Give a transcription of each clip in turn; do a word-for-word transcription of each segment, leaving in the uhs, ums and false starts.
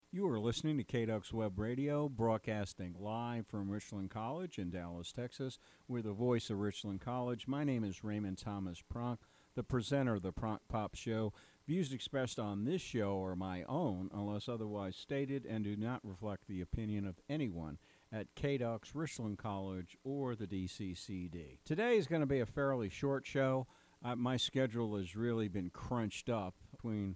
You are listening to K D U X Web Radio, broadcasting live from Richland College in Dallas, Texas. We're the voice of Richland College. My name is Raymond Thomas Pronk, the presenter of the Pronk Pop Show. Views expressed on this show are my own, unless otherwise stated, and do not reflect the opinion of anyone at K D U X, Richland College, or the D C C D. Today is going to be a fairly short show. Uh, my schedule has really been crunched up between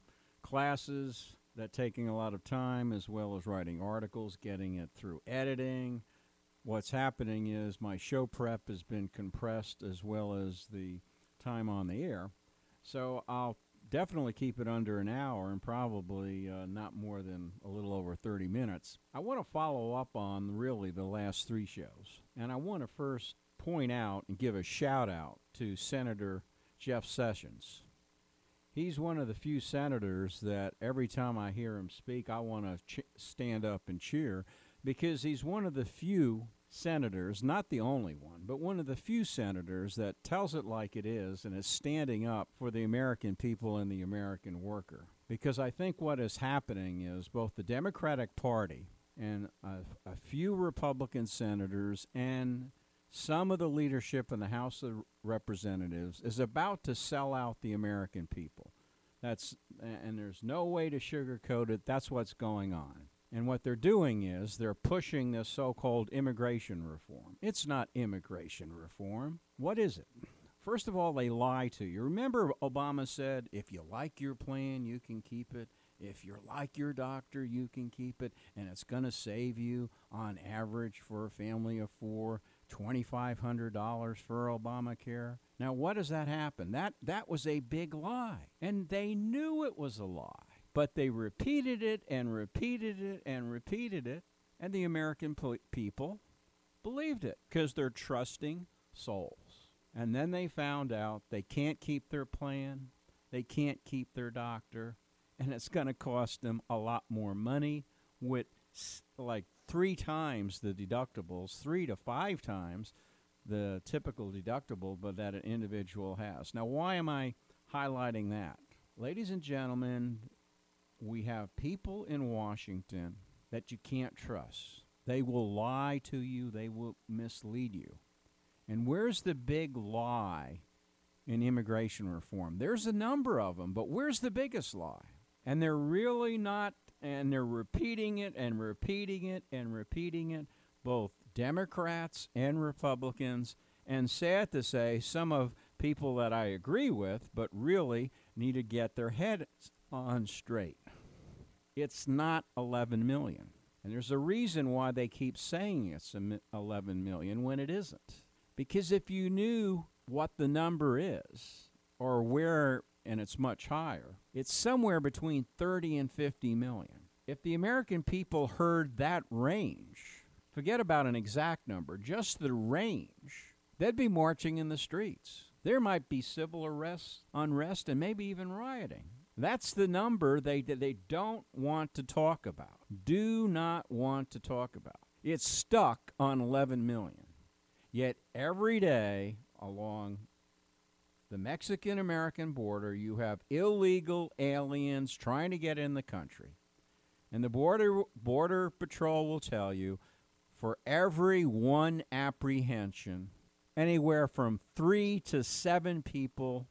classes that taking a lot of time, as well as writing articles, getting it through editing. What's happening is my show prep has been compressed, as well as the time on the air. So I'll definitely keep it under an hour and probably uh, not more than a little over thirty minutes. I want to follow up on really the last three shows. And I want to first point out and give a shout out to Senator Jeff Sessions. He's one of the few senators that every time I hear him speak, I want to ch- stand up and cheer, because he's one of the few senators, not the only one, but one of the few senators that tells it like it is and is standing up for the American people and the American worker. Because I think what is happening is both the Democratic Party and a, a few Republican senators and some of the leadership in the House of Representatives is about to sell out the American people. That's and there's no way to sugarcoat it. That's what's going on. And what they're doing is they're pushing this so-called immigration reform. It's not immigration reform. What is it? First of all, they lie to you. Remember Obama said, if you like your plan, you can keep it. If you're like your doctor, you can keep it. And it's going to save you, on average, for a family of four, two thousand five hundred dollars for Obamacare. Now, what does that happen? That that was a big lie. And they knew it was a lie. But they repeated it and repeated it and repeated it. And the American po- people believed it because they're trusting souls. And then they found out they can't keep their plan. They can't keep their doctor. And it's going to cost them a lot more money, with like three times the deductibles, three to five times the typical deductible but that an individual has. Now, why am I highlighting that? Ladies and gentlemen, we have people in Washington that you can't trust. They will lie to you. They will mislead you. And where's the big lie in immigration reform? There's a number of them, but where's the biggest lie? And they're really not, and they're repeating it and repeating it and repeating it, both Democrats and Republicans, and sad to say, some of people that I agree with, but really need to get their heads on straight. It's not eleven million. And there's a reason why they keep saying it's eleven million when it isn't. Because if you knew what the number is, or where, and it's much higher, it's somewhere between thirty and fifty million. If the American people heard that range, forget about an exact number, just the range, they'd be marching in the streets. There might be civil arrests, unrest, and maybe even rioting. That's the number they they don't want to talk about. Do not want to talk about. It's stuck on eleven million. Yet every day along the Mexican-American border, you have illegal aliens trying to get in the country. And the Border Border Patrol will tell you, for every one apprehension, anywhere from three to seven people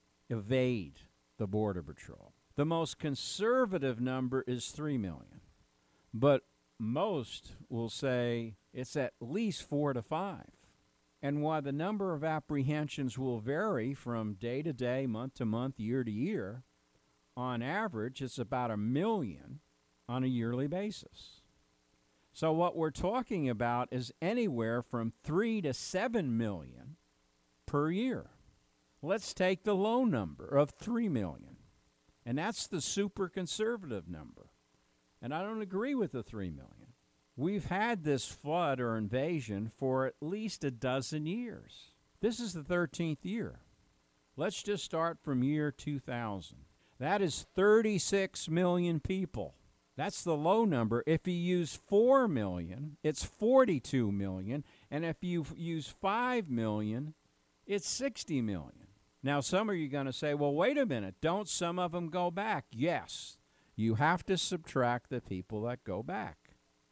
evade the Border Patrol. The most conservative number is three million. But most will say it's at least four to five. And while the number of apprehensions will vary from day to day, month to month, year to year, on average, it's about a million on a yearly basis. So what we're talking about is anywhere from three to seven million per year. Let's take the low number of three million. And that's the super conservative number. And I don't agree with the three million. We've had this flood or invasion for at least a dozen years. This is the thirteenth year. Let's just start from year two thousand. That is thirty-six million people. That's the low number. If you use four million, it's forty-two million. And if you use five million, it's sixty million. Now, some of you are going to say, well, wait a minute. Don't some of them go back? Yes. You have to subtract the people that go back.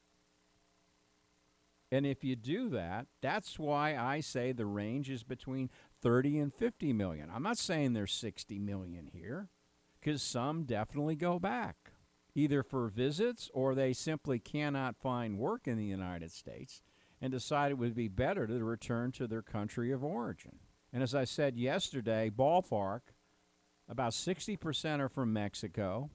And if you do that, that's why I say the range is between thirty and fifty million. I'm not saying there's sixty million here, because some definitely go back, either for visits or they simply cannot find work in the United States and decide it would be better to return to their country of origin. And as I said yesterday, ballpark, about sixty percent are from Mexico.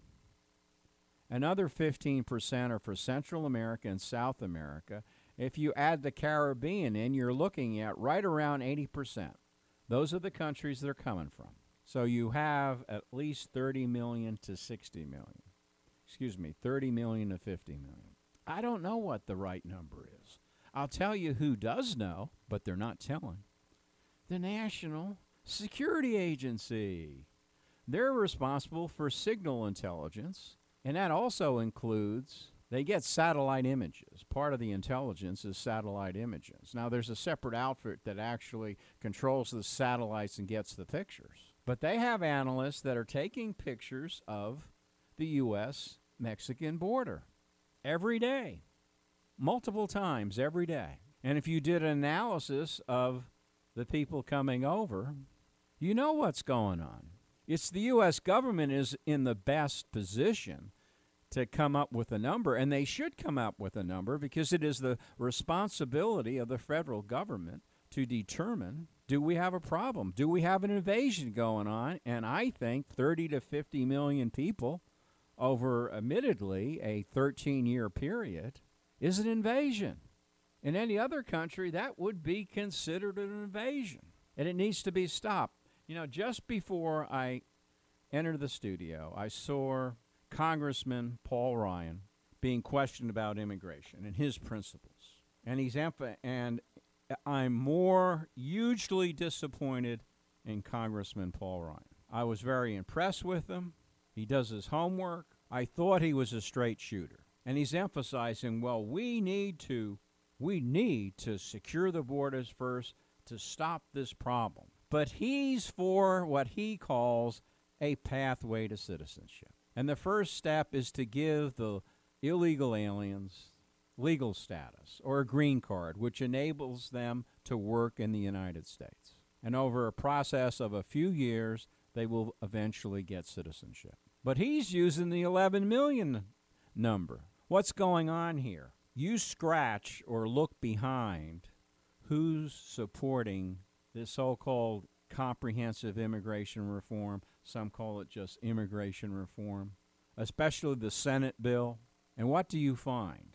Another fifteen percent are for Central America and South America. If you add the Caribbean in, you're looking at right around eighty percent. Those are the countries they're coming from. So you have at least thirty million to sixty million. Excuse me, thirty million to fifty million. I don't know what the right number is. I'll tell you who does know, but they're not telling. The National Security Agency. They're responsible for signal intelligence, and that also includes, they get satellite images. Part of the intelligence is satellite images. Now, there's a separate outfit that actually controls the satellites and gets the pictures. But they have analysts that are taking pictures of the U S Mexican border every day, multiple times every day. And if you did an analysis of the people coming over, you know what's going on. It's the U S government is in the best position to come up with a number, and they should come up with a number because it is the responsibility of the federal government to determine, do we have a problem? Do we have an invasion going on? And I think thirty to fifty million people over, admittedly, a thirteen-year period is an invasion. In any other country, that would be considered an invasion, and it needs to be stopped. You know, just before I entered the studio, I saw Congressman Paul Ryan being questioned about immigration and his principles. And he's emph- and I'm more hugely disappointed in Congressman Paul Ryan. I was very impressed with him. He does his homework. I thought he was a straight shooter. And he's emphasizing, well, we need to we need to secure the borders first to stop this problem. But he's for what he calls a pathway to citizenship. And the first step is to give the illegal aliens legal status or a green card, which enables them to work in the United States. And over a process of a few years, they will eventually get citizenship. But he's using the eleven million number. What's going on here? You scratch or look behind who's supporting this so-called comprehensive immigration reform. Some call it just immigration reform, especially the Senate bill. And what do you find?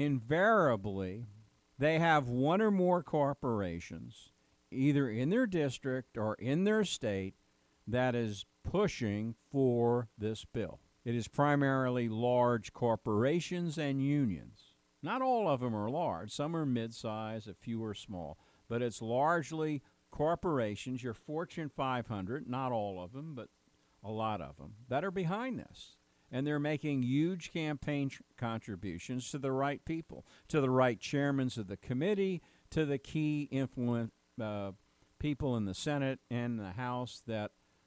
Invariably, they have one or more corporations, either in their district or in their state, that is pushing for this bill. It is primarily large corporations and unions. Not all of them are large. Some are mid-size, a few are small. But it's largely corporations, your Fortune five hundred, not all of them, but a lot of them, that are behind this. And they're making huge campaign tr- contributions to the right people, to the right chairmen of the committee, to the key influence uh, people in the Senate and the House that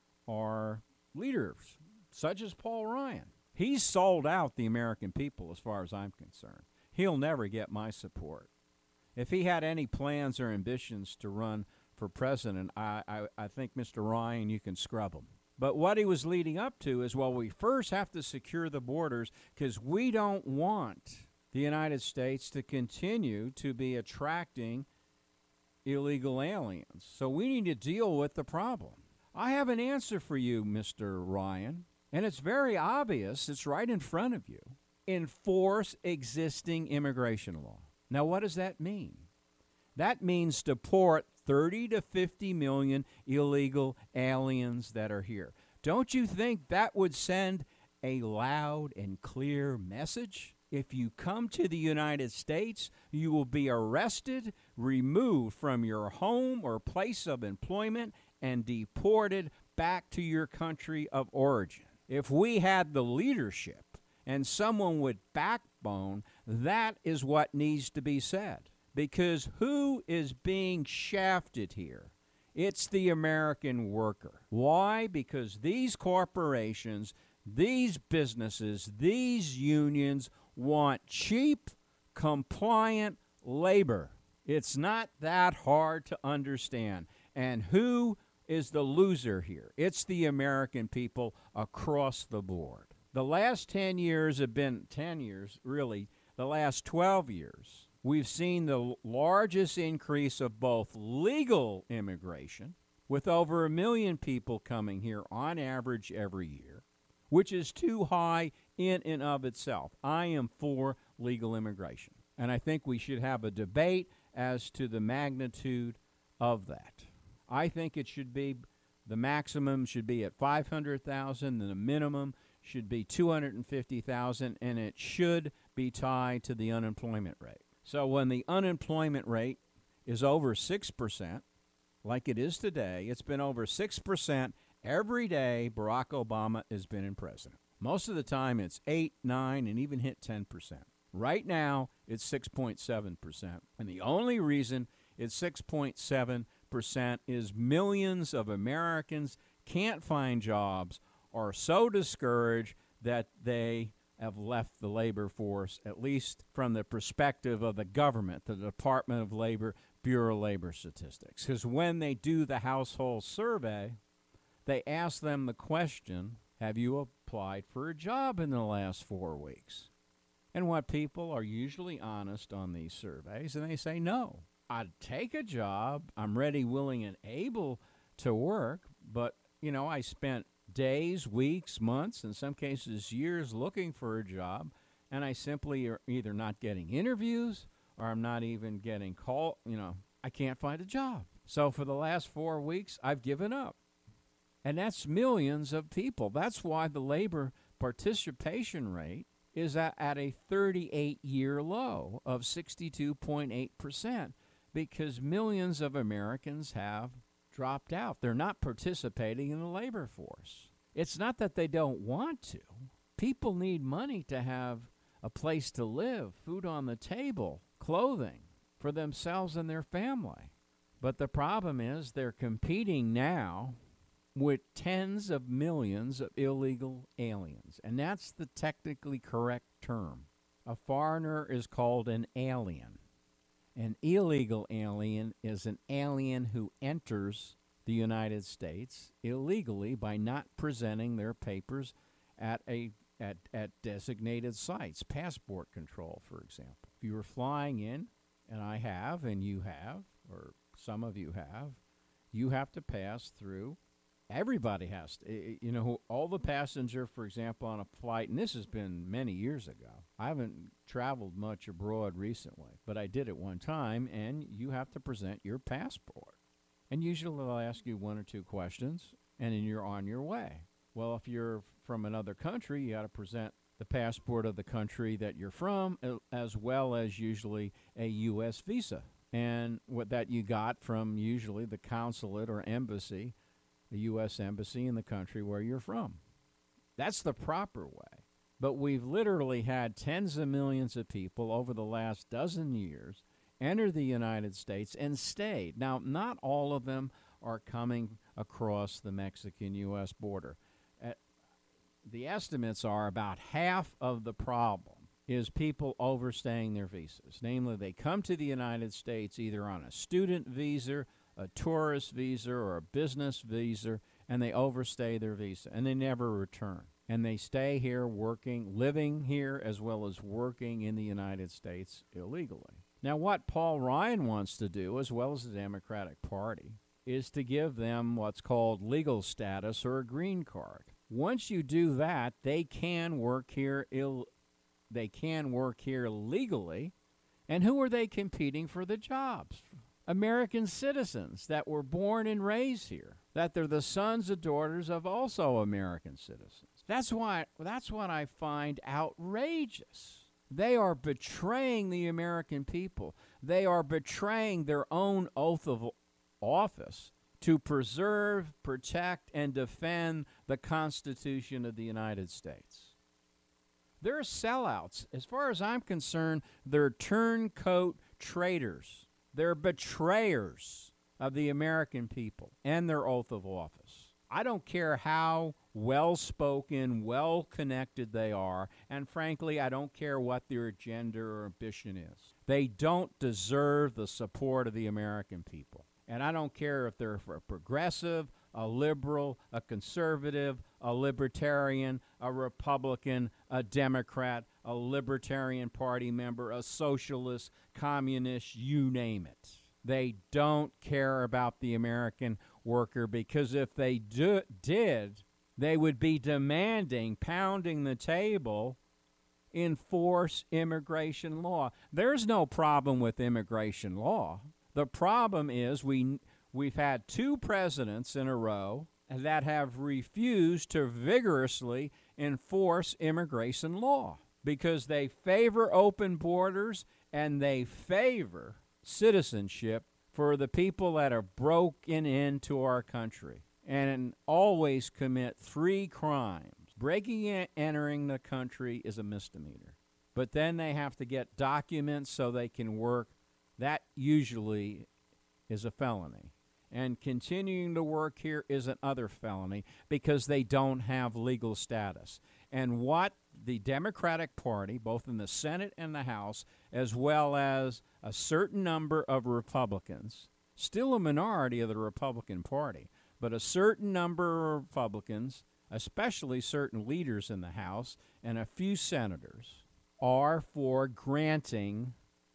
are leaders, such as Paul Ryan. He's sold out the American people as far as I'm concerned. He'll never get my support. If he had any plans or ambitions to run for president, I, I, I think, Mister Ryan, you can scrub him. But what he was leading up to is, well, we first have to secure the borders because we don't want the United States to continue to be attracting illegal aliens. So we need to deal with the problem. I have an answer for you, Mister Ryan, and it's very obvious. It's right in front of you. Enforce existing immigration law. Now, what does that mean? That means deport thirty to fifty million illegal aliens that are here. Don't you think that would send a loud and clear message? If you come to the United States, you will be arrested, removed from your home or place of employment, and deported back to your country of origin. If we had the leadership and someone with backbone, that is what needs to be said. Because who is being shafted here? It's the American worker. Why? Because these corporations These businesses, these unions want cheap, compliant labor. It's not that hard to understand. And who is the loser here? It's the American people across the board. The last ten years have been, ten years, really, the last twelve years, we've seen the largest increase of both legal immigration, with over a million people coming here on average every year, which is too high in and of itself. I am for legal immigration, and I think we should have a debate as to the magnitude of that. I think it should be, the maximum should be at five hundred thousand, and the minimum should be two hundred fifty thousand, and it should be tied to the unemployment rate. So when the unemployment rate is over six percent, like it is today, it's been over six percent every day Barack Obama has been in president. Most of the time it's eight, nine, and even hit ten percent. Right now it's six point seven percent. And the only reason it's six point seven percent is millions of Americans can't find jobs, are so discouraged that they have left the labor force, at least from the perspective of the government, the Department of Labor, Bureau of Labor Statistics. Because when they do the household survey, they ask them the question, have you applied for a job in the last four weeks? And what people are usually honest on these surveys, and they say, no, I'd take a job. I'm ready, willing, and able to work, but, you know, I spent days, weeks, months, in some cases years looking for a job, and I simply are either not getting interviews or I'm not even getting called, you know, I can't find a job. So for the last four weeks, I've given up. And that's millions of people. That's why the labor participation rate is at, at a thirty-eight year low of sixty-two point eight percent, because millions of Americans have dropped out. They're not participating in the labor force. It's not that they don't want to. People need money to have a place to live, food on the table, clothing for themselves and their family. But the problem is they're competing now with tens of millions of illegal aliens. And that's the technically correct term. A foreigner is called an alien. An illegal alien is an alien who enters the United States illegally by not presenting their papers at a at, at designated sites, passport control, for example. If you were flying in, and I have, and you have, or some of you have, you have to pass through. Everybody has to. You know, all the passenger, for example, on a flight, and this has been many years ago. I haven't traveled much abroad recently, but I did at one time, and you have to present your passport. And usually they'll ask you one or two questions, and then you're on your way. Well, if you're from another country, you got to present the passport of the country that you're from, as well as usually a U S visa. And what that you got from usually the consulate or embassy, the U S embassy in the country where you're from. That's the proper way. But we've literally had tens of millions of people over the last dozen years enter the United States and stayed. Now, not all of them are coming across the Mexican-U S border. Uh, the estimates are about half of the problem is people overstaying their visas. Namely, they come to the United States either on a student visa, a tourist visa, or a business visa, and they overstay their visa, and they never return. And they stay here working, living here, as well as working in the United States illegally. Now, what Paul Ryan wants to do, as well as the Democratic Party, is to give them what's called legal status or a green card. Once you do that, they can work here ill. They can work here legally. And who are they competing for the jobs? American citizens that were born and raised here, that they're the sons and daughters of also American citizens. That's why that's what I find outrageous. They are betraying the American people. They are betraying their own oath of office to preserve, protect, and defend the Constitution of the United States. They're sellouts. As far as I'm concerned, they're turncoat traitors. They're betrayers of the American people and their oath of office. I don't care how well-spoken, well-connected they are, and frankly, I don't care what their agenda or ambition is. They don't deserve the support of the American people. And I don't care if they're a progressive, a liberal, a conservative, a libertarian, a Republican, a Democrat, a Libertarian Party member, a socialist, communist, you name it. They don't care about the American worker, because if they do, did, they would be demanding, pounding the table, enforce immigration law. There's no problem with immigration law. The problem is we, we've had two presidents in a row that have refused to vigorously enforce immigration law because they favor open borders and they favor citizenship for the people that have broken into our country and always commit three crimes. Breaking and entering the country is a misdemeanor, but then they have to get documents so they can work. That usually is a felony. And continuing to work here is another felony because they don't have legal status. And what the Democratic Party, both in the Senate and the House, as well as a certain number of Republicans, still a minority of the Republican Party, but a certain number of Republicans, especially certain leaders in the House and a few senators, are for granting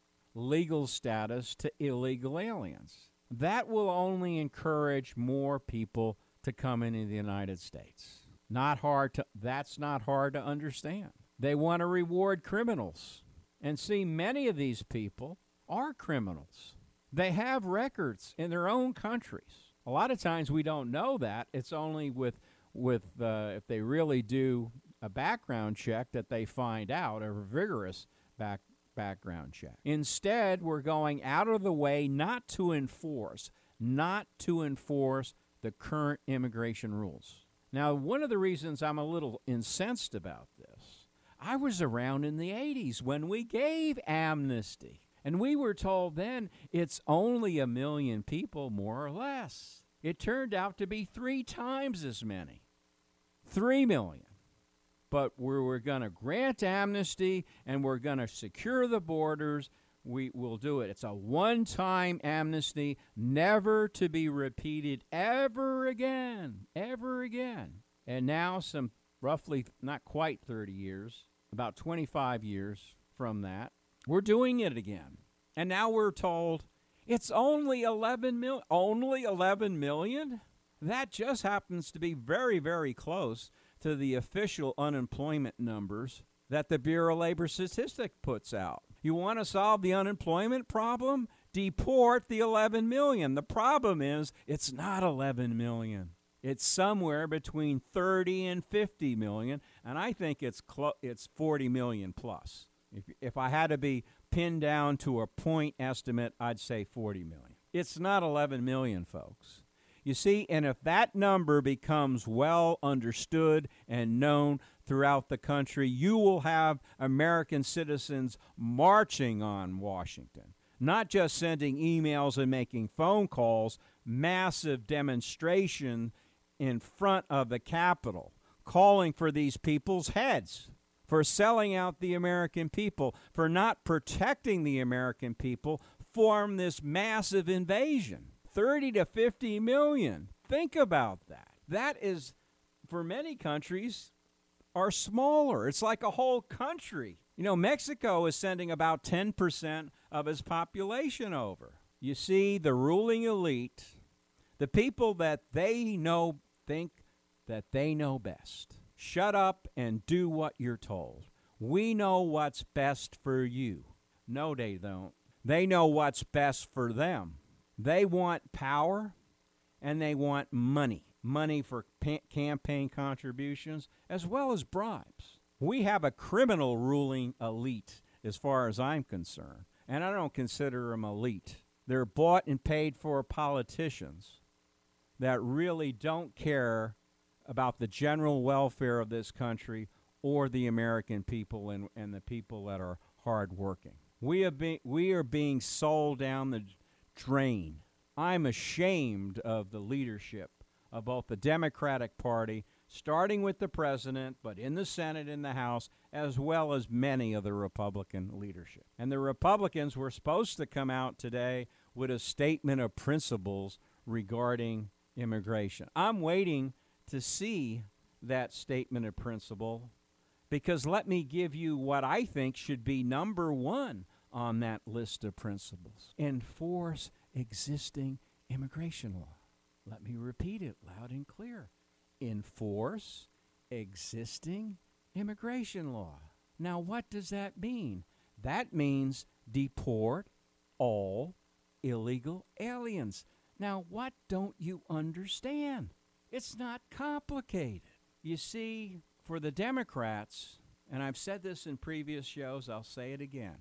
legal status to illegal aliens. That will only encourage more people to come into the United States. Not hard to, that's not hard to understand. They want to reward criminals. And see, many of these people are criminals. They have records in their own countries. A lot of times we don't know that. It's only with, with uh, if they really do a background check that they find out, a vigorous back, background check. Instead, we're going out of the way not to enforce, not to enforce the current immigration rules. Now, one of the reasons I'm a little incensed about this, I was around in the eighties when we gave amnesty. And we were told then it's only a million people, more or less. It turned out to be three times as many. Three million. But we're, we're going to grant amnesty and we're going to secure the borders. We will do it. It's a one-time amnesty, never to be repeated ever again, ever again. And now some roughly, not quite thirty years, about twenty-five years from that, we're doing it again. And now we're told it's only eleven million. Only eleven million? That just happens to be very, very close to the official unemployment numbers that the Bureau of Labor Statistics puts out. You want to solve the unemployment problem? Deport the eleven million. The problem is it's not eleven million. It's somewhere between thirty and fifty million, and I think it's clo- it's forty million plus. If, if I had to be pinned down to a point estimate, I'd say forty million. It's not eleven million, folks. You see, and if that number becomes well understood and known throughout the country, you will have American citizens marching on Washington, not just sending emails and making phone calls, massive demonstration in front of the Capitol, calling for these people's heads, for selling out the American people, for not protecting the American people from this massive invasion. thirty to fifty million. Think about that. That is, for many countries, are smaller. It's like a whole country. You know, Mexico is sending about ten percent of its population over. You see, the ruling elite, the people that they know, think that they know best. Shut up and do what you're told. We know what's best for you. No, they don't. They know what's best for them. They want power and they want money. Money for pa- campaign contributions as well as bribes. We have a criminal ruling elite as far as I'm concerned, and I don't consider them elite. They're bought and paid for politicians that really don't care about the general welfare of this country or the American people and, and the people that are hardworking. We have been, we are being sold down the drain. I'm ashamed of the leadership of both the Democratic Party, starting with the president, but in the Senate, in the House, as well as many of the Republican leadership. And the Republicans were supposed to come out today with a statement of principles regarding immigration. I'm waiting to see that statement of principle, because let me give you what I think should be number one on that list of principles. Enforce existing immigration law. Let me repeat it loud and clear. Enforce existing immigration law. Now, what does that mean? That means deport all illegal aliens. Now, what don't you understand? It's not complicated. You see, for the Democrats, and I've said this in previous shows, I'll say it again,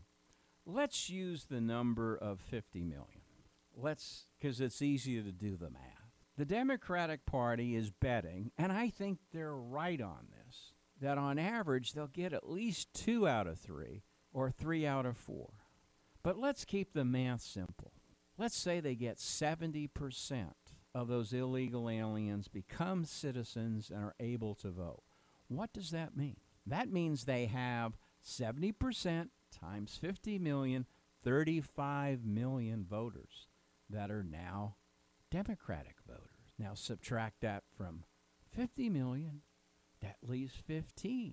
let's use the number of fifty million. Let's, because it's easier to do the math. The Democratic Party is betting, and I think they're right on this, that on average they'll get at least two out of three or three out of four. But let's keep the math simple. Let's say they get seventy percent of those illegal aliens become citizens and are able to vote. What does that mean? That means they have seventy percent times fifty million, thirty-five million voters that are now Democratic voters. Now subtract that from fifty million, that leaves fifteen.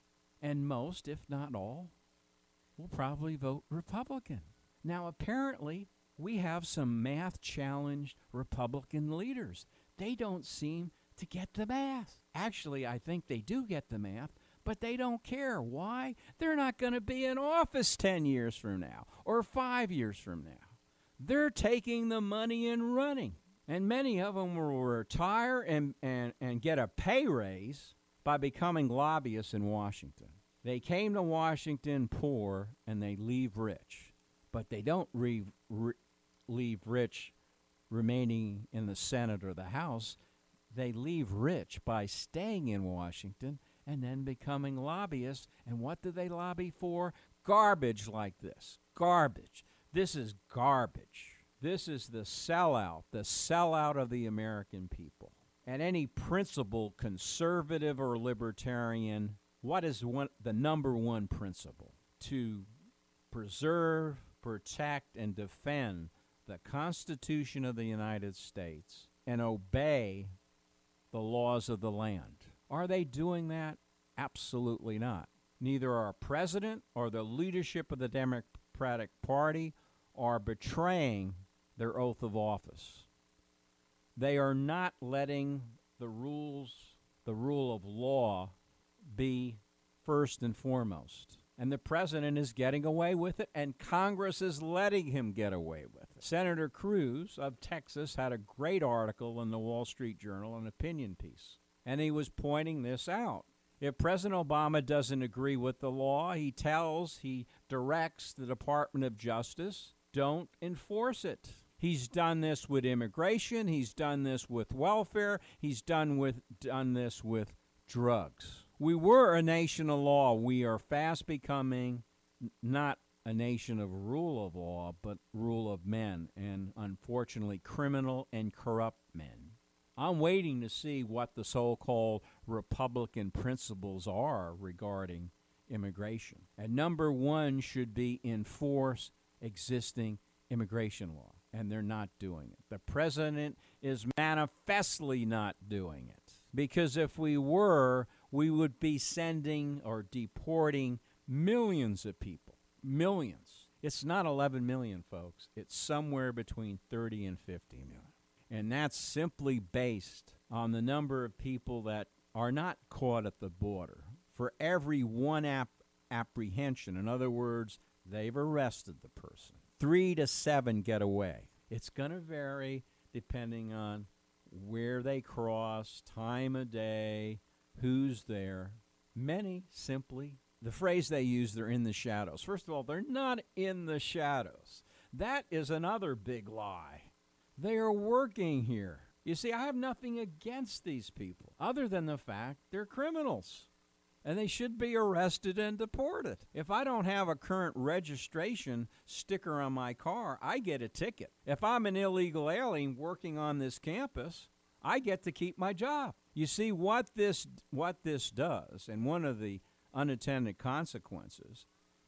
And most, if not all, will probably vote Republican. Now apparently, we have some math-challenged Republican leaders. They don't seem to get the math. Actually, I think they do get the math, but they don't care. Why? They're not going to be in office ten years from now or five years from now. They're taking the money and running. And many of them will retire and, and, and get a pay raise by becoming lobbyists in Washington. They came to Washington poor and they leave rich. But they don't re- re- leave rich remaining in the Senate or the House. They leave rich by staying in Washington and then becoming lobbyists. And what do they lobby for? Garbage like this. Garbage. This is garbage. This is the sellout, the sellout of the American people. And any principled conservative or libertarian, what is one, the number one principle? To preserve, protect, and defend the Constitution of the United States and obey the laws of the land. Are they doing that? Absolutely not. Neither our president or the leadership of the Democratic Party are betraying their oath of office. They are not letting the rules, the rule of law, be first and foremost. And the president is getting away with it, and Congress is letting him get away with it. Senator Cruz of Texas had a great article in the Wall Street Journal, an opinion piece, and he was pointing this out. If President Obama doesn't agree with the law, he tells, he directs the Department of Justice, don't enforce it. He's done this with immigration. He's done this with welfare. He's done with done this with drugs. We were a nation of law. We are fast becoming n- not a nation of rule of law, but rule of men, and unfortunately criminal and corrupt men. I'm waiting to see what the so-called Republican principles are regarding immigration. And number one should be enforce existing immigration law, and they're not doing it. The president is manifestly not doing it, because if we were, we would be sending or deporting millions of people. Millions. It's not eleven million, folks. It's somewhere between thirty and fifty million. And that's simply based on the number of people that are not caught at the border. For every one ap- apprehension, in other words, they've arrested the person, three to seven get away. It's going to vary depending on where they cross, time of day, who's there. Many simply, the phrase they use, they're in the shadows. First of all, they're not in the shadows. That is another big lie. They are working here. You see, I have nothing against these people other than the fact they're criminals, and they should be arrested and deported. If I don't have a current registration sticker on my car, I get a ticket. If I'm an illegal alien working on this campus, I get to keep my job. You see what this what this does, and one of the unintended consequences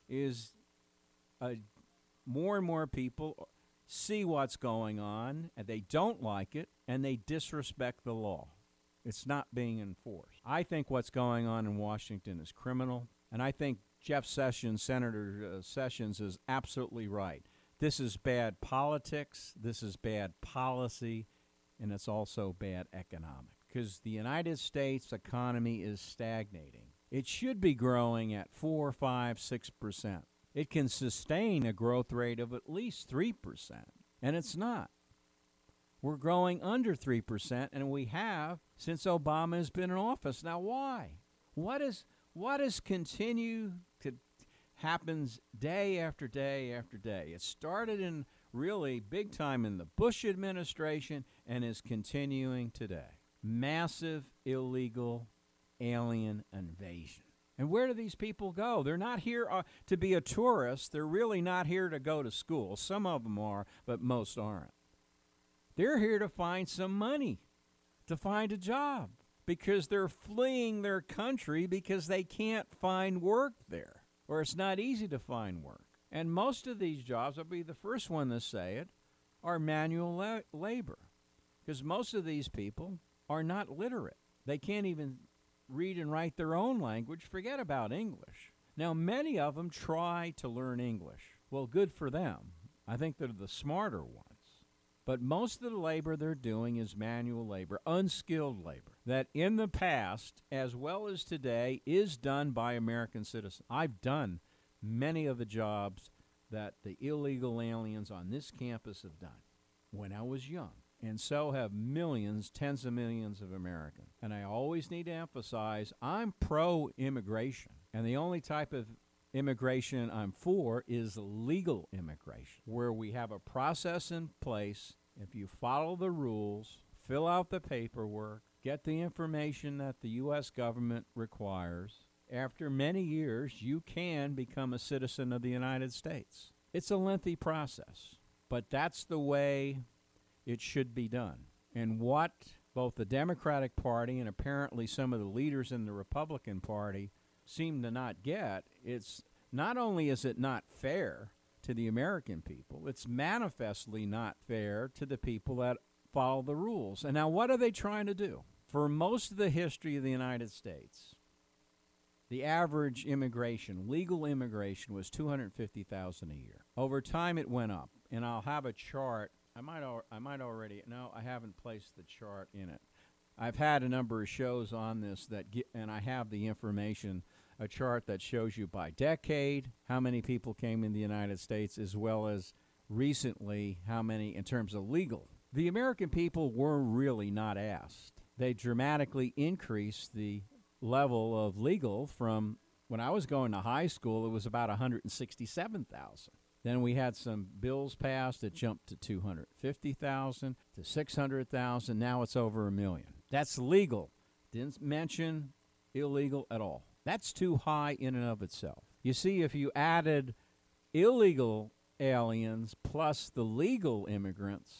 is uh, more and more people see what's going on, and they don't like it, and they disrespect the law. It's not being enforced. I think what's going on in Washington is criminal, and I think Jeff Sessions, Senator uh, Sessions, is absolutely right. This is bad politics, this is bad policy, and it's also bad economic, because the United States economy is stagnating. It should be growing at four, five, six percent. It can sustain a growth rate of at least three percent, and it's not. We're growing under three percent, and we have since Obama has been in office. Now, why? What is what is continue to happens day after day after day? It started in really big time in the Bush administration and is continuing today. Massive illegal alien invasion. And where do these people go? They're not here uh, to be a tourist. They're really not here to go to school. Some of them are, but most aren't. They're here to find some money, to find a job, because they're fleeing their country because they can't find work there, or it's not easy to find work. And most of these jobs, I'll be the first one to say it, are manual la- labor, because most of these people are not literate. They can't even read and write their own language, forget about English. Now, many of them try to learn English. Well, good for them. I think they're the smarter ones. But most of the labor they're doing is manual labor, unskilled labor, that in the past, as well as today, is done by American citizens. I've done many of the jobs that the illegal aliens on this campus have done when I was young. And so have millions, tens of millions of Americans. And I always need to emphasize, I'm pro-immigration. And the only type of immigration I'm for is legal immigration, where we have a process in place. If you follow the rules, fill out the paperwork, get the information that the U S government requires, after many years, you can become a citizen of the United States. It's a lengthy process, but that's the way it should be done. And what both the Democratic Party and apparently some of the leaders in the Republican Party seem to not get, it's not only is it not fair to the American people, it's manifestly not fair to the people that follow the rules. And now what are they trying to do? For most of the history of the United States, the average immigration, legal immigration, was two hundred fifty thousand a year. Over time it went up, and I'll have a chart. I might al- I might already, no, I haven't placed the chart in it. I've had a number of shows on this that get, and I have the information, a chart that shows you by decade how many people came in the United States, as well as recently how many in terms of legal. The American people were really not asked. They dramatically increased the level of legal from when I was going to high school, it was about one hundred sixty-seven thousand. Then we had some bills passed that jumped to two hundred fifty thousand, to six hundred thousand. Now it's over a million. That's legal. Didn't mention illegal at all. That's too high in and of itself. You see, if you added illegal aliens plus the legal immigrants,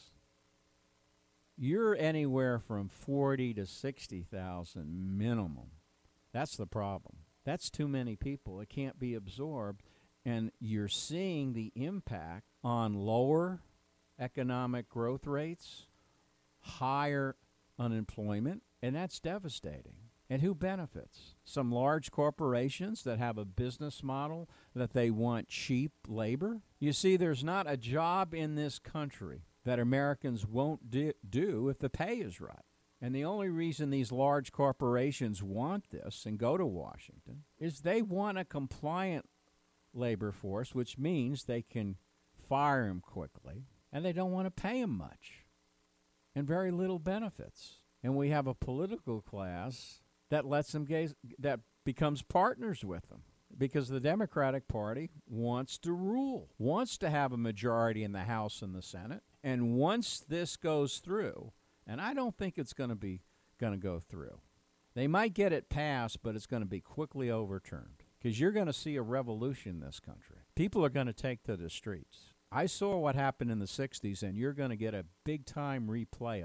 you're anywhere from forty to sixty thousand minimum. That's the problem. That's too many people. It can't be absorbed. And you're seeing the impact on lower economic growth rates, higher unemployment, and that's devastating. And who benefits? Some large corporations that have a business model that they want cheap labor. You see, there's not a job in this country that Americans won't di- do if the pay is right. And the only reason these large corporations want this and go to Washington is they want a compliant labor force, which means they can fire them quickly, and they don't want to pay them much and very little benefits. And we have a political class that lets them gaze, that becomes partners with them, because the Democratic Party wants to rule, wants to have a majority in the House and the Senate. And once this goes through, and I don't think it's going to be going to go through, they might get it passed, but it's going to be quickly overturned, because you're going to see a revolution in this country. People are going to take to the streets. I saw what happened in the sixties, and you're going to get a big-time replay of it.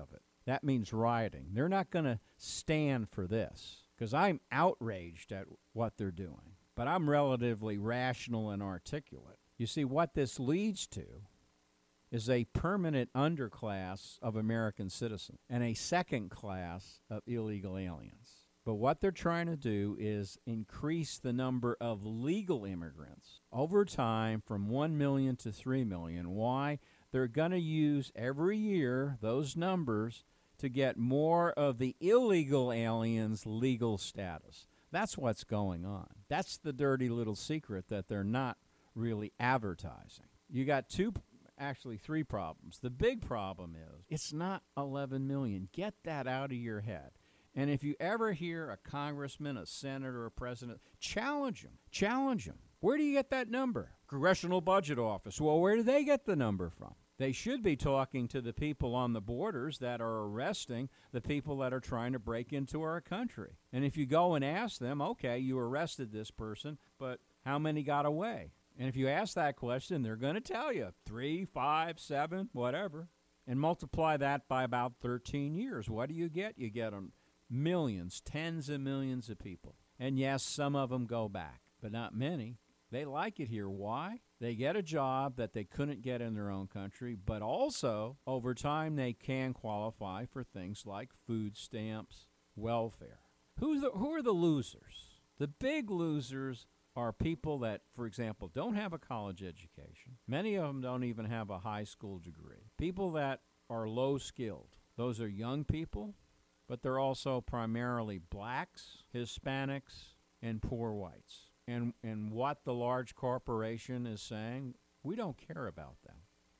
That means rioting. They're not going to stand for this because I'm outraged at what they're doing. But I'm relatively rational and articulate. You see, what this leads to is a permanent underclass of American citizens and a second class of illegal aliens. But what they're trying to do is increase the number of legal immigrants over time from one million to three million. Why? They're going to use every year those numbers to get more of the illegal aliens' legal status. That's what's going on. That's the dirty little secret that they're not really advertising. You got two, actually three problems. The big problem is it's not eleven million. Get that out of your head. And if you ever hear a congressman, a senator, a president, challenge them. Challenge them. Where do you get that number? Congressional Budget Office. Well, where do they get the number from? They should be talking to the people on the borders that are arresting the people that are trying to break into our country. And if you go and ask them, okay, you arrested this person, but how many got away? And if you ask that question, they're going to tell you three, five, seven, whatever. And multiply that by about thirteen years. What do you get? You get them millions, tens of millions of people. And yes, some of them go back, but not many. They like it here. Why? They get a job that they couldn't get in their own country, but also, over time, they can qualify for things like food stamps, welfare. Who's the, who are the losers? The big losers are people that, for example, don't have a college education. Many of them don't even have a high school degree. People that are low-skilled. Those are young people, but they're also primarily blacks, Hispanics, and poor whites. And and what the large corporation is saying, we don't care about them.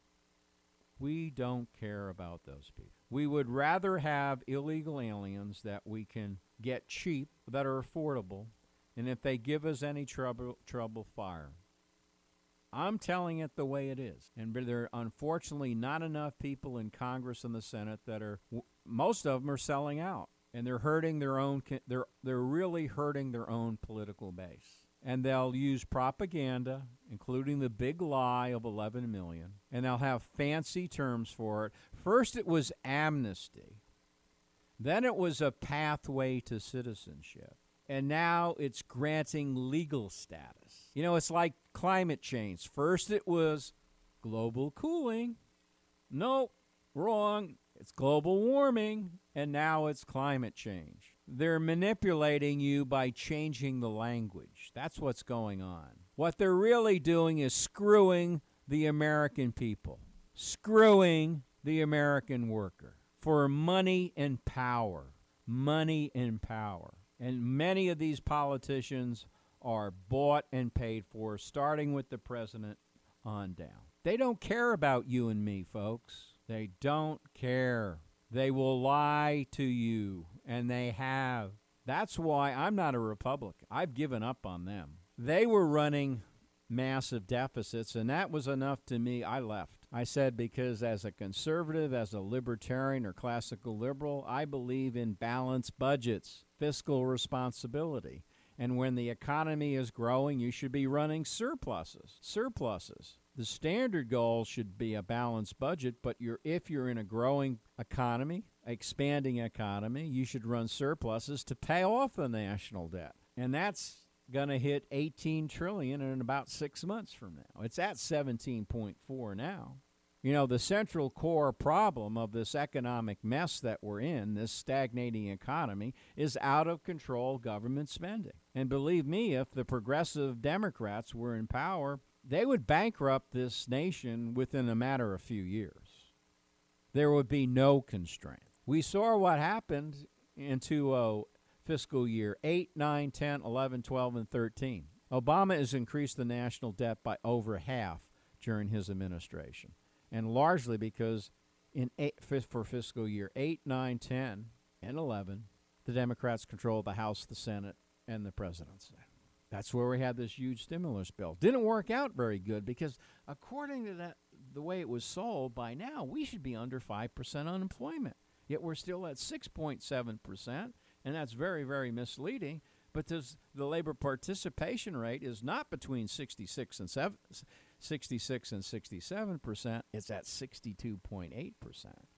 We don't care about those people. We would rather have illegal aliens that we can get cheap, that are affordable, and if they give us any trouble, trouble, fire. I'm telling it the way it is. And there are unfortunately not enough people in Congress and the Senate that are, most of them are selling out. And they're hurting their own, they're, they're really hurting their own political base. And they'll use propaganda, including the big lie of eleven million, and they'll have fancy terms for it. First it was amnesty. Then it was a pathway to citizenship. And now it's granting legal status. You know, it's like climate change. First it was global cooling. Nope, wrong. It's global warming. And now it's climate change. They're manipulating you by changing the language. That's what's going on. What they're really doing is screwing the American people, screwing the American worker for money and power, money and power. And many of these politicians are bought and paid for, starting with the president on down. They don't care about you and me, folks. They don't care. They will lie to you, and they have. That's why I'm not a Republican. I've given up on them. They were running massive deficits, and that was enough to me. I left. I said because as a conservative, as a libertarian or classical liberal, I believe in balanced budgets, fiscal responsibility. And when the economy is growing, you should be running surpluses. Surpluses. The standard goal should be a balanced budget, but you're, if you're in a growing economy, expanding economy, you should run surpluses to pay off the national debt. And that's going to hit eighteen trillion dollars in about six months from now. It's at seventeen point four now. You know, the central core problem of this economic mess that we're in, this stagnating economy, is out of control government spending. And believe me, if the progressive Democrats were in power, they would bankrupt this nation within a matter of few years. There would be no constraint. We saw what happened into uh, fiscal year eight, nine, ten, eleven, twelve, and thirteen. Obama has increased the national debt by over half during his administration, and largely because in eight, for fiscal year eight, nine, ten, and eleven, the Democrats controlled the House, the Senate, and the presidency. That's where we had this huge stimulus bill. Didn't work out very good because according to that, the way it was sold, by now we should be under five percent unemployment. Yet we're still at six point seven percent, and that's very, very misleading. But this, the labor participation rate is not between sixty-six and seven, sixty-six and sixty-seven percent. It's at sixty-two point eight percent.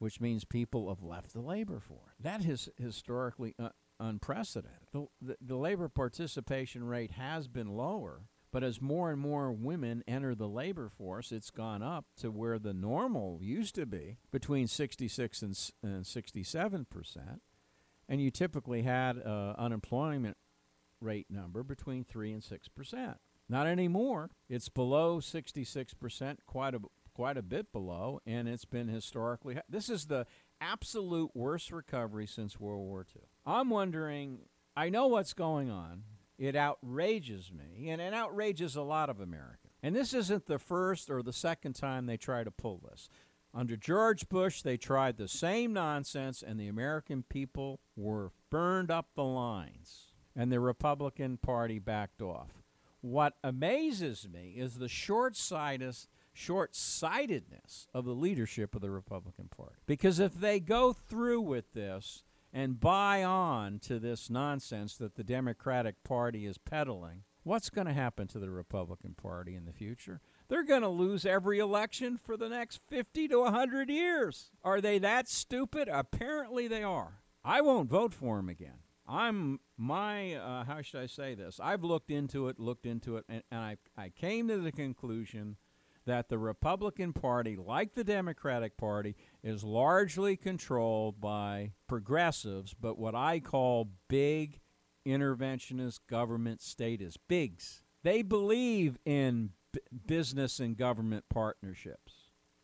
which means people have left the labor force. That is historically uh, unprecedented. The, the, the labor participation rate has been lower, but as more and more women enter the labor force, it's gone up to where the normal used to be between sixty-six and, and sixty-seven percent. And you typically had an unemployment rate number between three and six percent. Not anymore. It's below sixty-six percent, quite a, quite a bit below, and it's been historically high. This is the absolute worst recovery since World War Two. I'm wondering, I know what's going on. It outrages me, and it outrages a lot of Americans. And this isn't the first or the second time they try to pull this. Under George Bush, they tried the same nonsense, and the American people were burned up the lines, and the Republican Party backed off. What amazes me is the short-sighted, short-sightedness of the leadership of the Republican Party. Because if they go through with this and buy on to this nonsense that the Democratic Party is peddling, what's going to happen to the Republican Party in the future? They're going to lose every election for the next fifty to one hundred years. Are they that stupid? Apparently they are. I won't vote for them again. I'm, my, uh, how should I say this? I've looked into it, looked into it, and, and I, I came to the conclusion that the Republican Party, like the Democratic Party, is largely controlled by progressives, but what I call big interventionist government statists, bigs. They believe in b- business and government partnerships.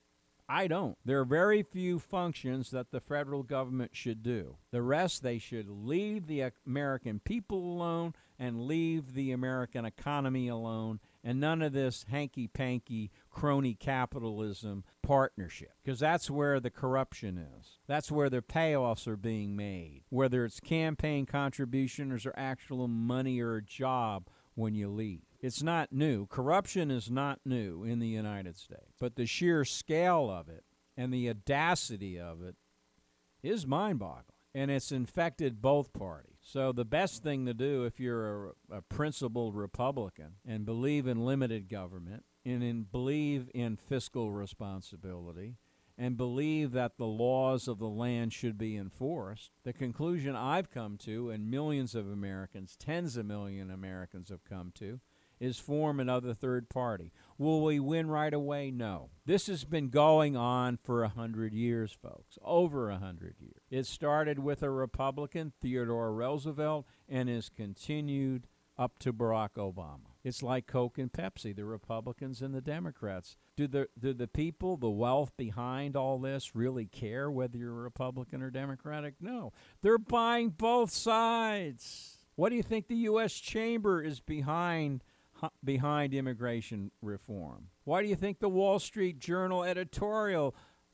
I don't. There are very few functions that the federal government should do. The rest, they should leave the American people alone and leave the American economy alone, and none of this hanky-panky crony capitalism partnership, because that's where the corruption is. That's where the payoffs are being made, whether it's campaign contributions or actual money or a job when you leave. It's not new. Corruption is not new in the United States, but the sheer scale of it and the audacity of it is mind-boggling, and it's infected both parties. So the best thing to do if you're a, a principled Republican and believe in limited government and in, believe in fiscal responsibility and believe that the laws of the land should be enforced, the conclusion I've come to, and millions of Americans, tens of millions of Americans have come to, is form another third party. Will we win right away? No. This has been going on for a hundred years, folks, over a hundred years. It started with a Republican, Theodore Roosevelt, and is continued up to Barack Obama. It's like Coke and Pepsi, the Republicans and the Democrats. Do the, do the people, the wealth behind all this, really care whether you're Republican or Democratic? No. They're buying both sides. What do you think the U S Chamber is behind behind immigration reform? Why do you think the Wall Street Journal editorial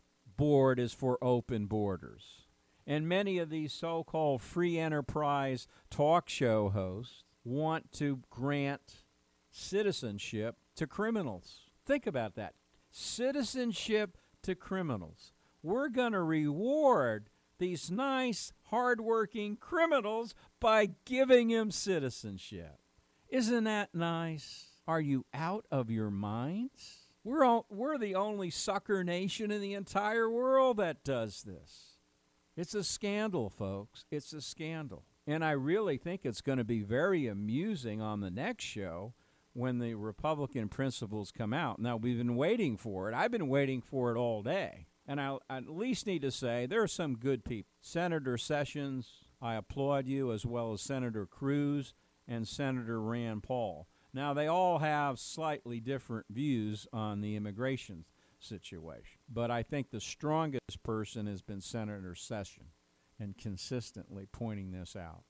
board is for open borders? And many of these so-called free enterprise talk show hosts want to grant citizenship to criminals. Think about that. Citizenship to criminals. We're going to reward these nice, hardworking criminals by giving them citizenship. Isn't that nice? Are you out of your minds? We're all, we're the only sucker nation in the entire world that does this. It's a scandal, folks. It's a scandal. And I really think it's going to be very amusing on the next show when the Republican principles come out. Now, we've been waiting for it. I've been waiting for it all day. And I at least need to say there are some good people. Senator Sessions, I applaud you, as well as Senator Cruz and Senator Rand Paul. Now, they all have slightly different views on the immigration situation, but I think the strongest person has been Senator Sessions, and consistently pointing this out.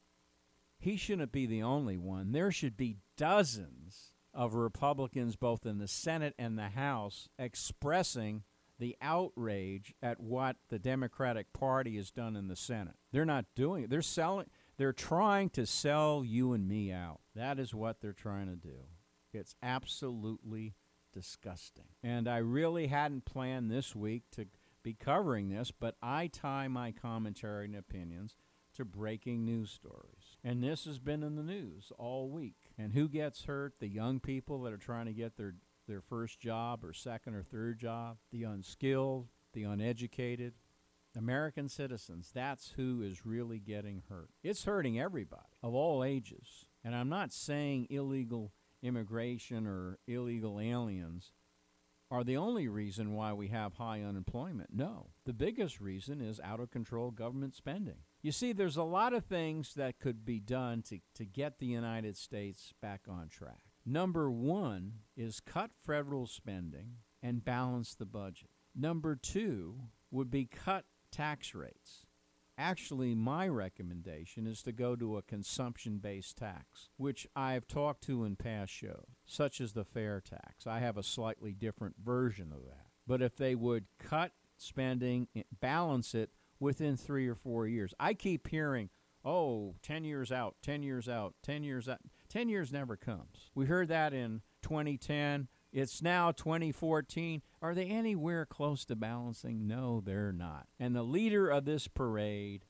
He shouldn't be the only one. There should be dozens of Republicans, both in the Senate and the House, expressing the outrage at what the Democratic Party has done in the Senate. They're not doing it. They're selling... They're trying to sell you and me out. That is what they're trying to do. It's absolutely disgusting. And I really hadn't planned this week to be covering this, but I tie my commentary and opinions to breaking news stories. And this has been in the news all week. And who gets hurt? The young people that are trying to get their, their first job or second or third job, the unskilled, the uneducated. American citizens, that's who is really getting hurt. It's hurting everybody of all ages. And I'm not saying illegal immigration or illegal aliens are the only reason why we have high unemployment. No. The biggest reason is out-of-control government spending. You see, there's a lot of things that could be done to, to get the United States back on track. Number one is cut federal spending and balance the budget. Number two would be cut tax rates. Actually, my recommendation is to go to a consumption-based tax, which I've talked to in past shows, such as the fair tax. I have a slightly different version of that. But if they would cut spending, balance it within three or four years. I keep hearing, oh, ten years out, ten years out, ten years out. ten years never comes. We heard that in twenty ten. It's now twenty fourteen. Are they anywhere close to balancing? No, they're not. And the leader of this parade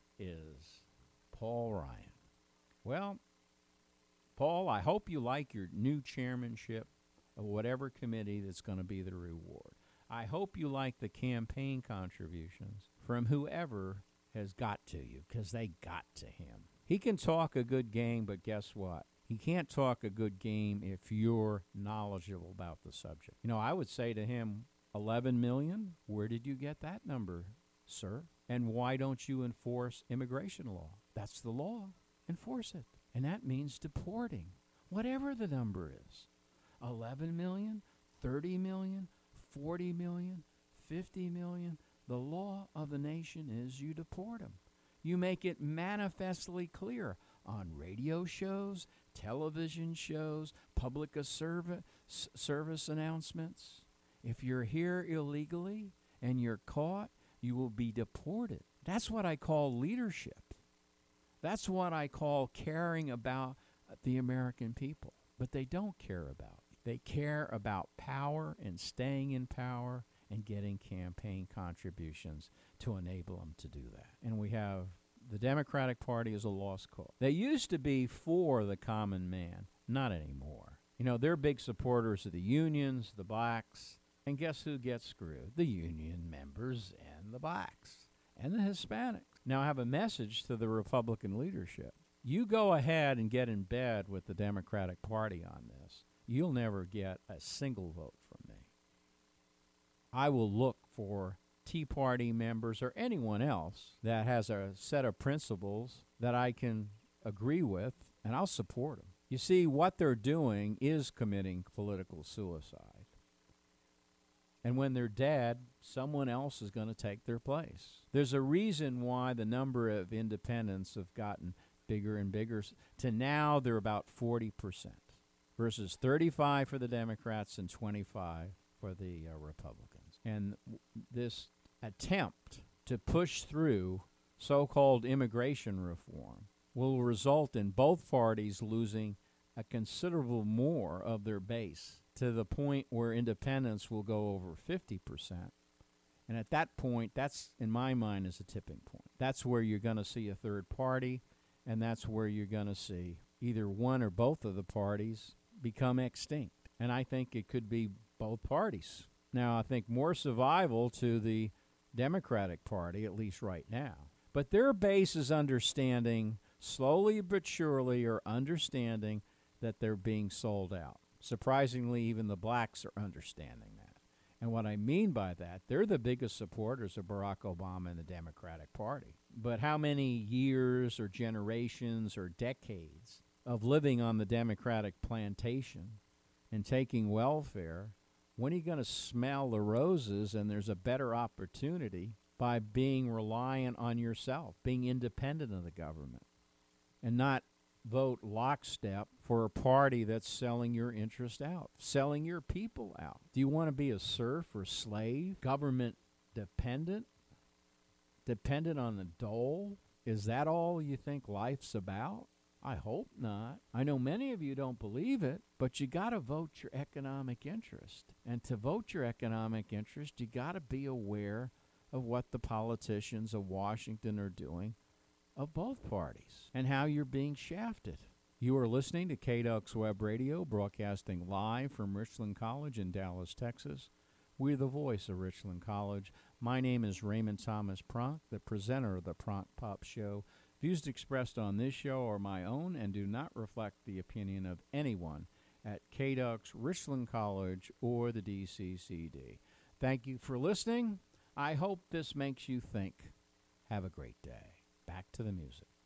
is Paul Ryan. Well, Paul, I hope you like your new chairmanship of whatever committee that's going to be the reward. I hope you like the campaign contributions from whoever has got to you, because they got to him. He can talk a good game, but guess what? He can't talk a good game if you're knowledgeable about the subject. You know, I would say to him, eleven million, where did you get that number, sir? And why don't you enforce immigration law? That's the law. Enforce it. And that means deporting, whatever the number is. eleven million, thirty million, forty million, fifty million. The law of the nation is you deport them. You make it manifestly clear on radio shows, television shows, public service, service announcements. If you're here illegally and you're caught, you will be deported. That's what I call leadership. That's what I call caring about the American people. But they don't care about it. They care about power and staying in power and getting campaign contributions to enable them to do that. And we have the Democratic Party is a lost cause. They used to be for the common man, not anymore. You know, they're big supporters of the unions, the blacks, and guess who gets screwed? The union members and the blacks and the Hispanics. Now, I have a message to the Republican leadership. You go ahead and get in bed with the Democratic Party on this. You'll never get a single vote from me. I will look for Tea Party members or anyone else that has a set of principles that I can agree with, and I'll support them. You see, what they're doing is committing political suicide. And when they're dead, someone else is going to take their place. There's a reason why the number of independents have gotten bigger and bigger. To now, they're about forty percent versus thirty-five for the Democrats and twenty-five for the uh, Republicans. And w- this attempt to push through so-called immigration reform will result in both parties losing a considerable more of their base to the point where independents will go over fifty percent. And at that point, that's, in my mind, is a tipping point. That's where you're going to see a third party, and that's where you're going to see either one or both of the parties become extinct. And I think it could be both parties. Now, I think more survival to the Democratic Party, at least right now. But their base is understanding, slowly but surely, are understanding that they're being sold out. Surprisingly, even the blacks are understanding that. And what I mean by that, they're the biggest supporters of Barack Obama and the Democratic Party. But how many years or generations or decades of living on the Democratic plantation and taking welfare, when are you going to smell the roses and there's a better opportunity by being reliant on yourself, being independent of the government, and not vote lockstep for a party that's selling your interest out, selling your people out? Do you want to be a serf or slave, government dependent, dependent on the dole? Is that all you think life's about? I hope not. I know many of you don't believe it, but you got to vote your economic interest. And to vote your economic interest, you got to be aware of what the politicians of Washington are doing of both parties and how you're being shafted. You are listening to K D U X Web Radio, broadcasting live from Richland College in Dallas, Texas, We're the voice of Richland College. My name is Raymond Thomas Pronk, the presenter of the Pronk Pop Show. Views expressed on this show are my own and do not reflect the opinion of anyone at K D U X, Richland College, or the D C C D. Thank you for listening. I hope this makes you think. Have a great day. Back to the music.